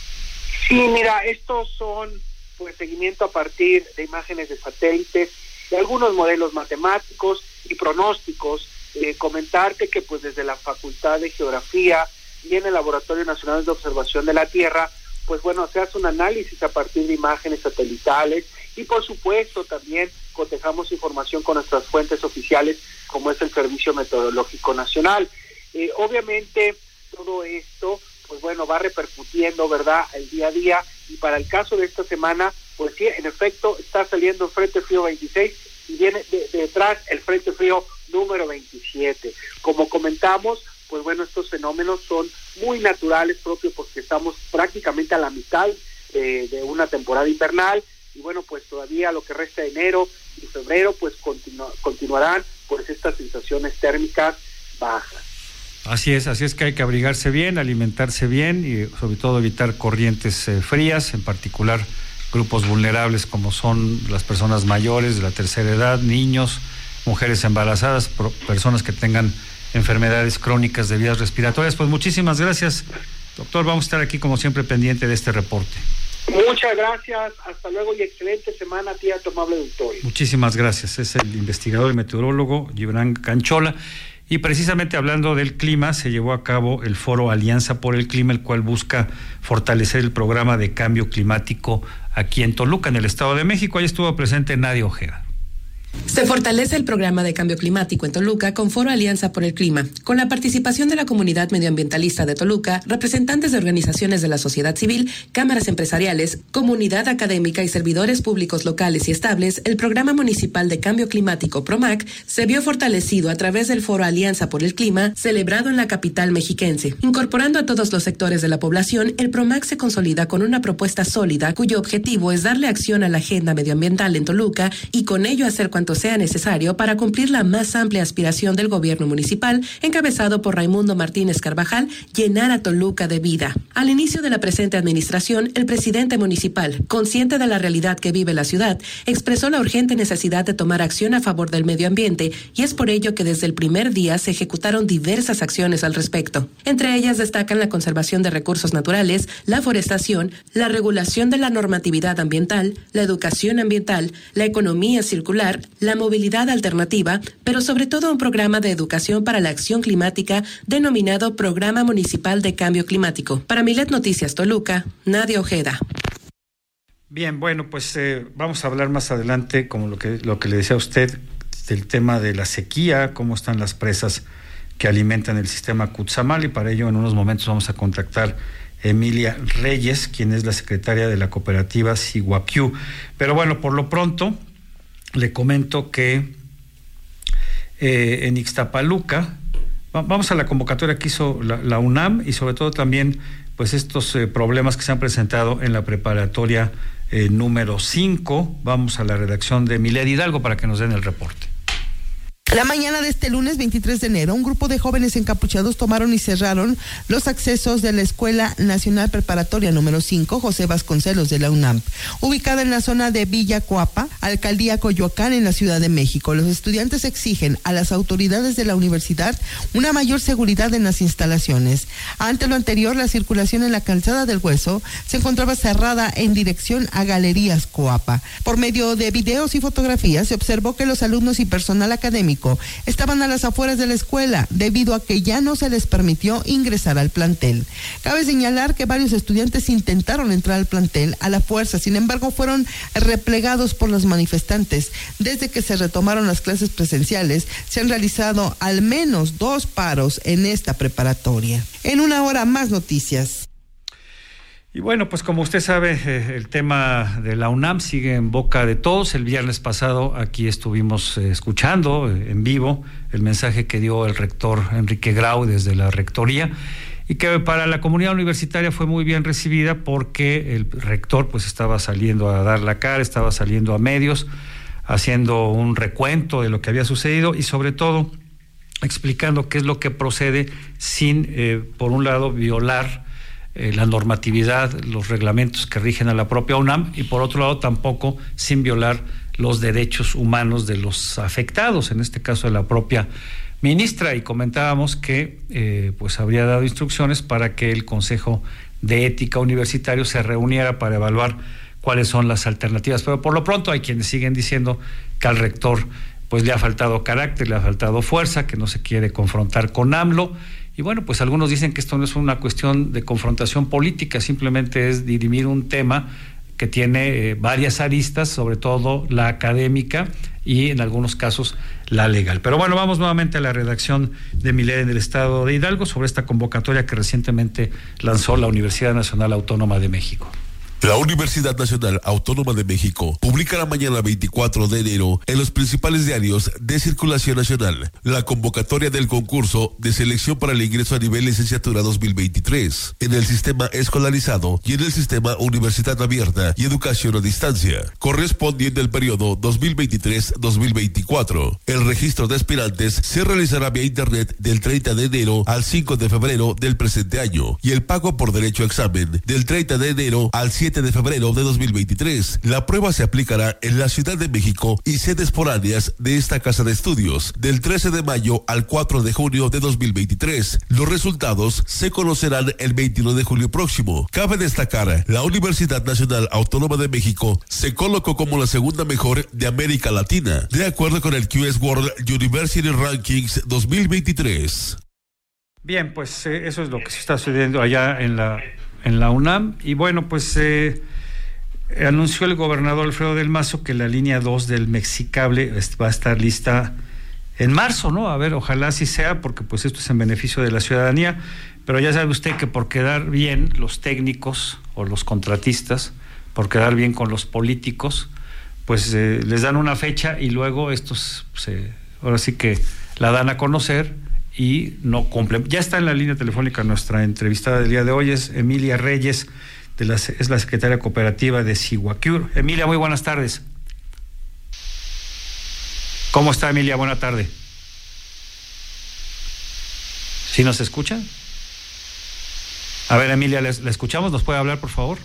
Sí, mira, estos son pues seguimiento a partir de imágenes de satélites, de algunos modelos matemáticos y pronósticos. Eh, comentarte que pues desde la Facultad de Geografía y en el Laboratorio Nacional de Observación de la Tierra, pues bueno, se hace un análisis a partir de imágenes satelitales y por supuesto también cotejamos información con nuestras fuentes oficiales como es el Servicio Meteorológico Nacional. Eh, obviamente todo esto pues bueno va repercutiendo, ¿verdad?, el día a día, y para el caso de esta semana pues sí, en efecto está saliendo el Frente Frío veintiséis y viene de, de detrás el Frente Frío número veintisiete. Como comentamos, pues bueno, estos fenómenos son muy naturales, propios porque estamos prácticamente a la mitad eh, de una temporada invernal, y bueno, pues todavía lo que resta de enero y febrero pues continu- continuarán pues estas sensaciones térmicas bajas. Así es, así es que hay que abrigarse bien, alimentarse bien y sobre todo evitar corrientes eh, frías, en particular grupos vulnerables como son las personas mayores de la tercera edad, niños, mujeres embarazadas, pro- personas que tengan enfermedades crónicas de vías respiratorias. Pues muchísimas gracias, doctor. Vamos a estar aquí como siempre pendiente de este reporte. Muchas gracias, hasta luego y excelente semana, tía Tomable Auditorio. Muchísimas gracias. Es el investigador y meteorólogo Gibran Canchola. Y precisamente hablando del clima, se llevó a cabo el foro Alianza por el Clima, el cual busca fortalecer el programa de cambio climático aquí en Toluca, en el Estado de México. Ahí estuvo presente Nadia Ojeda. Se fortalece el programa de cambio climático en Toluca con Foro Alianza por el Clima, con la participación de la comunidad medioambientalista de Toluca, representantes de organizaciones de la sociedad civil, cámaras empresariales, comunidad académica y servidores públicos locales y estables. El programa municipal de cambio climático PROMAC se vio fortalecido a través del Foro Alianza por el Clima, celebrado en la capital mexiquense. Incorporando a todos los sectores de la población, el PROMAC se consolida con una propuesta sólida cuyo objetivo es darle acción a la agenda medioambiental en Toluca y con ello hacer cuanto sea necesario para cumplir la más amplia aspiración del gobierno municipal, encabezado por Raimundo Martínez Carvajal, llenar a Toluca de vida. Al inicio de la presente administración, el presidente municipal, consciente de la realidad que vive la ciudad, expresó la urgente necesidad de tomar acción a favor del medio ambiente, y es por ello que desde el primer día se ejecutaron diversas acciones al respecto. Entre ellas destacan la conservación de recursos naturales, la forestación, la regulación de la normatividad ambiental, la educación ambiental, la economía circular, la movilidad alternativa, pero sobre todo un programa de educación para la acción climática denominado Programa Municipal de Cambio Climático. Para Milet Noticias Toluca, Nadia Ojeda. Bien, bueno, pues eh, vamos a hablar más adelante, como lo que, lo que le decía a usted, del tema de la sequía, cómo están las presas que alimentan el sistema Cutzamala, y para ello en unos momentos vamos a contactar a Emilia Reyes, quien es la secretaria de la cooperativa Siguapiú. Pero bueno, por lo pronto le comento que eh, en Ixtapaluca, va, vamos a la convocatoria que hizo la, la UNAM, y sobre todo también pues estos eh, problemas que se han presentado en la preparatoria eh, número cinco. Vamos a la redacción de Milet Hidalgo para que nos den el reporte. La mañana de este lunes veintitrés de enero, un grupo de jóvenes encapuchados tomaron y cerraron los accesos de la Escuela Nacional Preparatoria número cinco, José Vasconcelos de la UNAM, ubicada en la zona de Villa Coapa, Alcaldía Coyoacán, en la Ciudad de México. Los estudiantes exigen a las autoridades de la universidad una mayor seguridad en las instalaciones. Ante lo anterior, la circulación en la calzada del Hueso se encontraba cerrada en dirección a Galerías Coapa. Por medio de videos y fotografías se observó que los alumnos y personal académico estaban a las afueras de la escuela debido a que ya no se les permitió ingresar al plantel. Cabe señalar que varios estudiantes intentaron entrar al plantel a la fuerza, sin embargo fueron replegados por los manifestantes. Desde que se retomaron las clases presenciales, se han realizado al menos dos paros en esta preparatoria. En una hora más noticias. Y bueno, pues como usted sabe, eh, el tema de la UNAM sigue en boca de todos. El viernes pasado aquí estuvimos eh, escuchando eh, en vivo el mensaje que dio el rector Enrique Grau desde la rectoría, y que para la comunidad universitaria fue muy bien recibida porque el rector pues estaba saliendo a dar la cara, estaba saliendo a medios, haciendo un recuento de lo que había sucedido y sobre todo explicando qué es lo que procede sin, eh, por un lado, violar Eh, la normatividad, los reglamentos que rigen a la propia UNAM, y por otro lado tampoco sin violar los derechos humanos de los afectados, en este caso de la propia ministra. Y comentábamos que eh, pues habría dado instrucciones para que el Consejo de Ética Universitario se reuniera para evaluar cuáles son las alternativas, pero por lo pronto hay quienes siguen diciendo que al rector pues le ha faltado carácter, le ha faltado fuerza, que no se quiere confrontar con AMLO, Y bueno, pues algunos dicen que esto no es una cuestión de confrontación política, simplemente es dirimir un tema que tiene eh, varias aristas, sobre todo la académica y en algunos casos la legal. Pero bueno, vamos nuevamente a la redacción de Milenio en el estado de Hidalgo sobre esta convocatoria que recientemente lanzó la Universidad Nacional Autónoma de México. La Universidad Nacional Autónoma de México publicará mañana veinticuatro de enero en los principales diarios de circulación nacional la convocatoria del concurso de selección para el ingreso a nivel licenciatura dos mil veintitrés en el sistema escolarizado y en el sistema Universidad Abierta y Educación a Distancia, correspondiente al periodo dos mil veintitrés dos mil veinticuatro. El registro de aspirantes se realizará vía internet del treinta de enero al cinco de febrero del presente año y el pago por derecho a examen del treinta de enero al siete de febrero de dos mil veintitrés. La prueba se aplicará en la Ciudad de México y sedes foráneas de esta casa de estudios del trece de mayo al cuatro de junio de dos mil veintitrés. Los resultados se conocerán el veintiuno de julio próximo. Cabe destacar, la Universidad Nacional Autónoma de México se colocó como la segunda mejor de América Latina, de acuerdo con el Q S World University Rankings dos mil veintitrés. Bien, pues eh, eso es lo que se está sucediendo allá en la en la UNAM, y bueno, pues eh, anunció el gobernador Alfredo del Mazo que la línea dos del Mexicable va a estar lista en marzo, ¿no? A ver, ojalá así sea, porque pues esto es en beneficio de la ciudadanía, pero ya sabe usted que por quedar bien los técnicos o los contratistas, por quedar bien con los políticos, pues eh, les dan una fecha y luego estos, pues, eh, ahora sí que la dan a conocer y no cumplen. Ya está en la línea telefónica nuestra entrevistada del día de hoy, es Emilia Reyes, de la, es la secretaria cooperativa de Cihuacure. Emilia, muy buenas tardes. ¿Cómo está, Emilia? Buena tarde. ¿Sí nos escuchan? A ver, Emilia, ¿la escuchamos? ¿Nos puede hablar, por favor?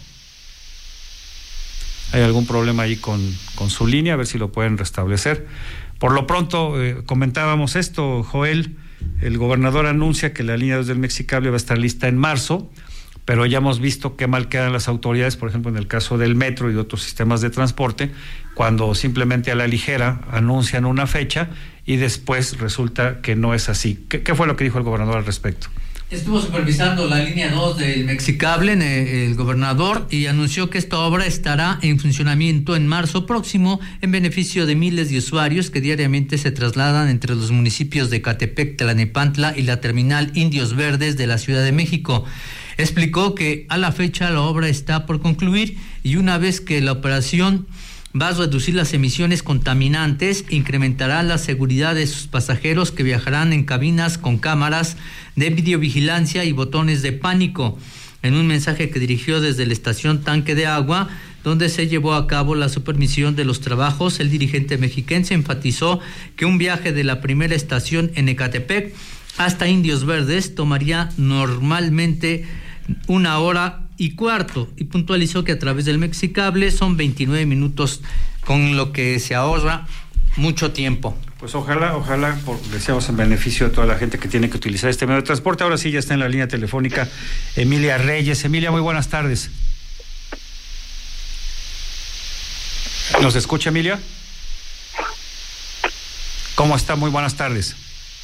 ¿Hay algún problema ahí con, con su línea? A ver si lo pueden restablecer. Por lo pronto, eh, comentábamos esto, Joel. El gobernador anuncia que la línea dos del Mexicable va a estar lista en marzo, pero ya hemos visto qué mal quedan las autoridades, por ejemplo, en el caso del metro y de otros sistemas de transporte, cuando simplemente a la ligera anuncian una fecha y después resulta que no es así. ¿Qué, qué fue lo que dijo el gobernador al respecto? Estuvo supervisando la línea dos del Mexicable el, el gobernador y anunció que esta obra estará en funcionamiento en marzo próximo en beneficio de miles de usuarios que diariamente se trasladan entre los municipios de Ecatepec, Tlalnepantla y la terminal Indios Verdes de la Ciudad de México. Explicó que a la fecha la obra está por concluir y una vez que la operación va a reducir las emisiones contaminantes, incrementará la seguridad de sus pasajeros que viajarán en cabinas con cámaras de videovigilancia y botones de pánico. En un mensaje que dirigió desde la estación Tanque de Agua, donde se llevó a cabo la supervisión de los trabajos, el dirigente mexiquense enfatizó que un viaje de la primera estación en Ecatepec hasta Indios Verdes tomaría normalmente una hora y cuarto, y puntualizó que a través del Mexicable son veintinueve minutos, con lo que se ahorra mucho tiempo. Pues ojalá, ojalá, por, deseamos en beneficio de toda la gente que tiene que utilizar este medio de transporte. Ahora sí ya está en la línea telefónica Emilia Reyes. Emilia, muy buenas tardes. ¿Nos escucha, Emilia? ¿Cómo está? Muy buenas tardes.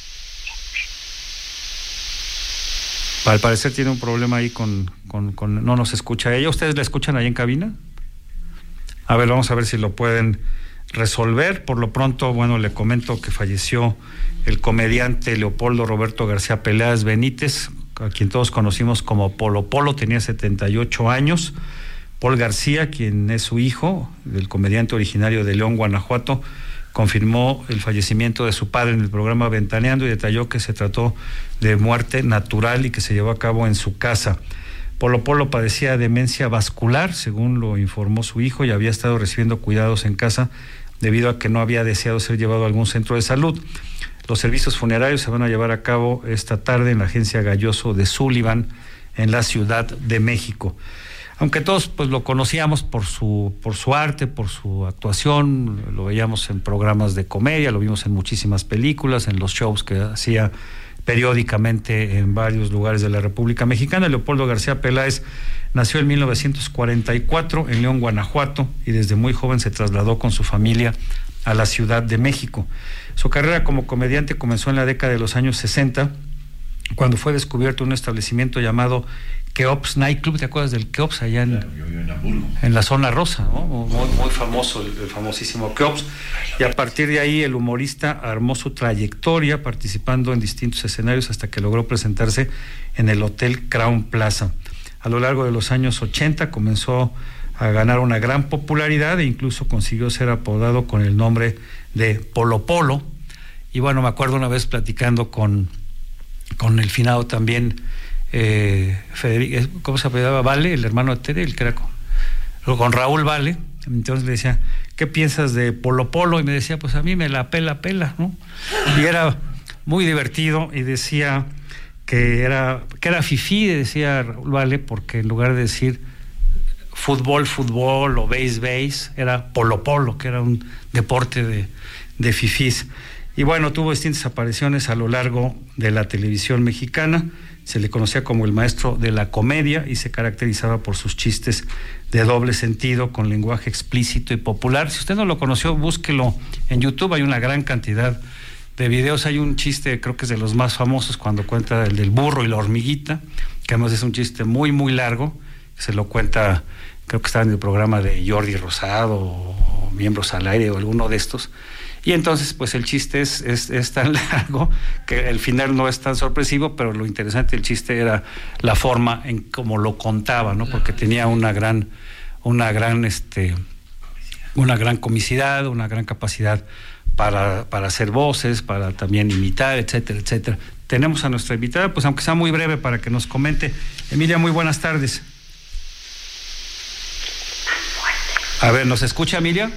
Al parecer tiene un problema ahí con, con, con... no nos escucha ella. ¿Ustedes la escuchan ahí en cabina? A ver, vamos a ver si lo pueden resolver. Por lo pronto, bueno, le comento que falleció el comediante Leopoldo Roberto García Peláez Benítez, a quien todos conocimos como Polo Polo, tenía setenta y ocho años. Paul García, quien es su hijo, del comediante originario de León, Guanajuato, confirmó el fallecimiento de su padre en el programa Ventaneando y detalló que se trató de muerte natural y que se llevó a cabo en su casa. Polo Polo padecía demencia vascular, según lo informó su hijo, y había estado recibiendo cuidados en casa debido a que no había deseado ser llevado a algún centro de salud. Los servicios funerarios se van a llevar a cabo esta tarde en la agencia Galloso de Sullivan, en la Ciudad de México. Aunque todos pues lo conocíamos por su por su arte, por su actuación, lo veíamos en programas de comedia, lo vimos en muchísimas películas, en los shows que hacía periódicamente en varios lugares de la República Mexicana. Leopoldo García Peláez nació en mil novecientos cuarenta y cuatro en León, Guanajuato, y desde muy joven se trasladó con su familia a la Ciudad de México. Su carrera como comediante comenzó en la década de los años sesenta, cuando fue descubierto un establecimiento llamado Keops Nightclub. ¿Te acuerdas del Keops allá en, claro, yo vivo en, Hamburgo, en la zona rosa, ¿no? Muy, muy famoso, el, el famosísimo Keops. Y a partir de ahí el humorista armó su trayectoria participando en distintos escenarios hasta que logró presentarse en el Hotel Crown Plaza. A lo largo de los años ochenta comenzó a ganar una gran popularidad e incluso consiguió ser apodado con el nombre de Polo Polo. Y bueno, me acuerdo una vez platicando con, con el finado también, eh, Federico, ¿cómo se apellidaba? Vale, el hermano de Tere, el que era con, con Raúl Vale. Entonces le decía, ¿qué piensas de Polo Polo? Y me decía, pues a mí me la pela, pela, ¿no? Y era muy divertido y decía que era, que era fifí, decía Raúl Vale, porque en lugar de decir fútbol, fútbol o base, base, era polo, polo, que era un deporte de, de fifís. Y bueno, tuvo distintas apariciones a lo largo de la televisión mexicana. Se le conocía como el maestro de la comedia y se caracterizaba por sus chistes de doble sentido, con lenguaje explícito y popular. Si usted no lo conoció, búsquelo en YouTube, hay una gran cantidad de videos. Hay un chiste, creo que es de los más famosos, cuando cuenta el del burro y la hormiguita, que además es un chiste muy, muy largo. Se lo cuenta, creo que estaba en el programa de Jordi Rosado o Miembros al Aire o alguno de estos. Y entonces, pues el chiste es, es, es tan largo que el final no es tan sorpresivo, pero lo interesante del chiste era la forma en cómo lo contaba, ¿no? Porque tenía una gran, una gran, este, una gran comicidad, una gran capacidad para, para hacer voces, para también imitar, etcétera, etcétera. Tenemos a nuestra invitada, pues aunque sea muy breve, para que nos comente. Emilia, muy buenas tardes. A ver, ¿nos escucha, Emilia?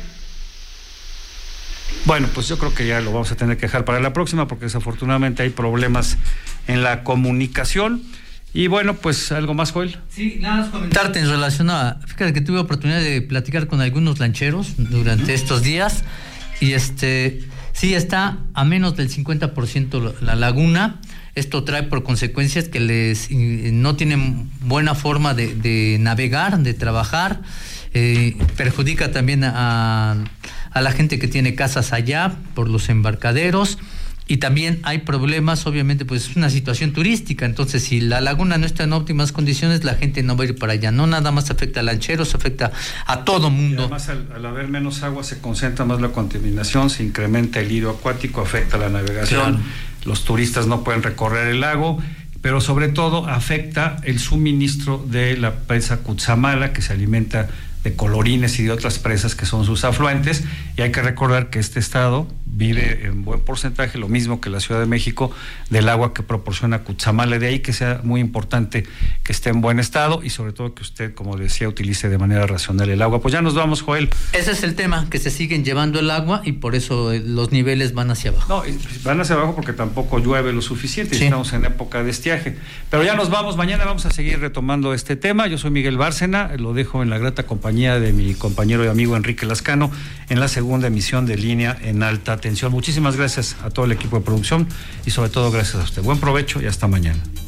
Bueno, pues yo creo que ya lo vamos a tener que dejar para la próxima, porque desafortunadamente hay problemas en la comunicación. Y bueno, pues algo más, Joel. Sí, nada más comentarte en relación a, fíjate que tuve oportunidad de platicar con algunos lancheros durante uh-huh. estos días, y este, sí está a menos del cincuenta por ciento la laguna. Esto trae por consecuencias que les no tienen buena forma de, de navegar, de trabajar. Eh, perjudica también a, a la gente que tiene casas allá por los embarcaderos, y también hay problemas, obviamente, pues es una situación turística. Entonces, si la laguna no está en óptimas condiciones, la gente no va a ir para allá. No nada más afecta a lancheros, afecta a todo mundo. Y además, al, al haber menos agua, se concentra más la contaminación, se incrementa el hilo acuático, afecta la navegación, claro. Los turistas no pueden recorrer el lago, pero sobre todo afecta el suministro de la presa Cutzamala, que se alimenta de colorines y de otras presas que son sus afluentes. Y hay que recordar que este estado vive en buen porcentaje, lo mismo que la Ciudad de México, del agua que proporciona Cutzamala. De ahí que sea muy importante que esté en buen estado y sobre todo que usted, como decía, utilice de manera racional el agua. Pues ya nos vamos, Joel. Ese es el tema, que se siguen llevando el agua y por eso los niveles van hacia abajo. No, van hacia abajo porque tampoco llueve lo suficiente, sí. Estamos en época de estiaje. Pero ya nos vamos, mañana vamos a seguir retomando este tema. Yo soy Miguel Bárcena, lo dejo en la grata compañía de mi compañero y amigo Enrique Lascano en la segunda emisión de Línea en Alta Tensión. Muchísimas gracias a todo el equipo de producción y sobre todo gracias a usted. Buen provecho y hasta mañana.